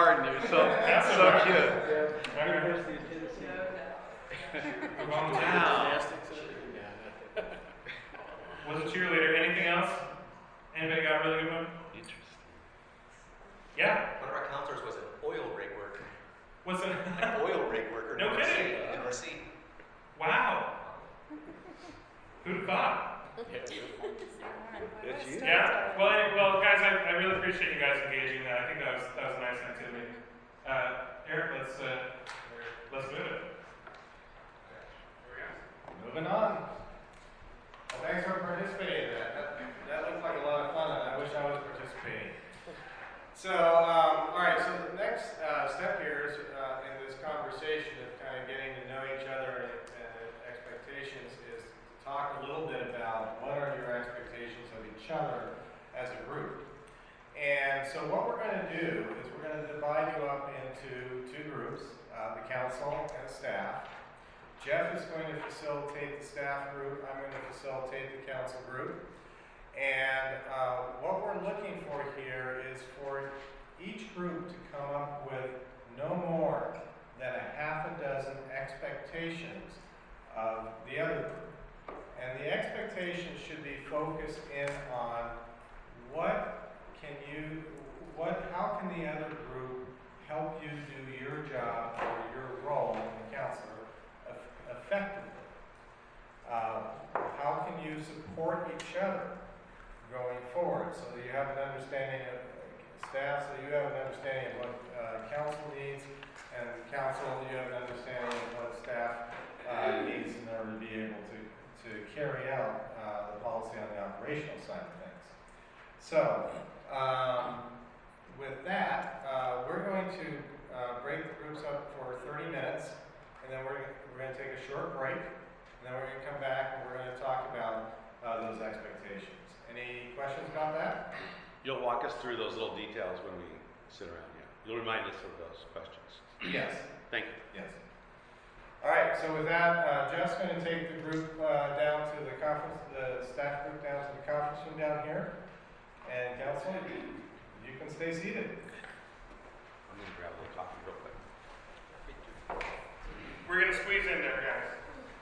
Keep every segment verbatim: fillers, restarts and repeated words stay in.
garden. You're so That's so a- cute. Yeah. Okay. University of Tennessee. Wow. Was a cheerleader. Anything else? Anybody got a really good one? Interesting. Yeah. One of our counselors was an oil rig worker. What's it? An oil rig worker. No North kidding. Sea, in North Sea. Wow. Who'd have thought? That's you. Yeah. Well, anyway, well, guys, I, I really appreciate you guys engaging. Uh, I think that was that was a nice activity. Uh, Eric, let's uh, let's move it. Moving on. Well, thanks for participating in that. That, that looked like a lot of fun, and I wish I was participating. So, um, all right, so the next uh, step here is uh, in this conversation of kind of getting to know each other and, and expectations is to talk a little bit about what are your expectations of each other as a group. And so what we're going to do is we're going to divide you up into two groups, uh, the council and staff. Jeff is going to facilitate the staff group. I'm going to facilitate the council group. And uh, what we're looking for here is for each group to come up with no more than a half a dozen expectations of the other group. And the expectations should be focused in on what can you, what, how can the other group help you do your job or your role in the council effectively? Uh, how can you support each other going forward so that you have an understanding of uh, staff, so you have an understanding of what uh, council needs, and council, you have an understanding of what staff uh, needs in order to be able to, to carry out uh, the policy on the operational side of things. So, um, with that, uh, we're going to uh, break the groups up for thirty minutes, and then we're, we're going to take a short break, and then we're going to come back and we're going to talk about uh, those expectations. Any questions about that? You'll walk us through those little details when we sit around here. You'll remind us of those questions. Yes. Thank you. Yes. All right, so with that, uh, Jeff's going to take the group uh, down to the conference, the staff group down to the conference room down here. And council, you can stay seated. I'm going to grab a little coffee real quick. We're gonna squeeze in there, guys.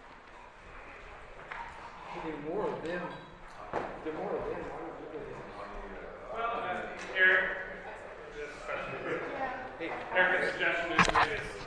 There are more of them. There are more of them. Why don't you go there? Well, uh, Eric, this question. Hey, Eric's suggestion is, is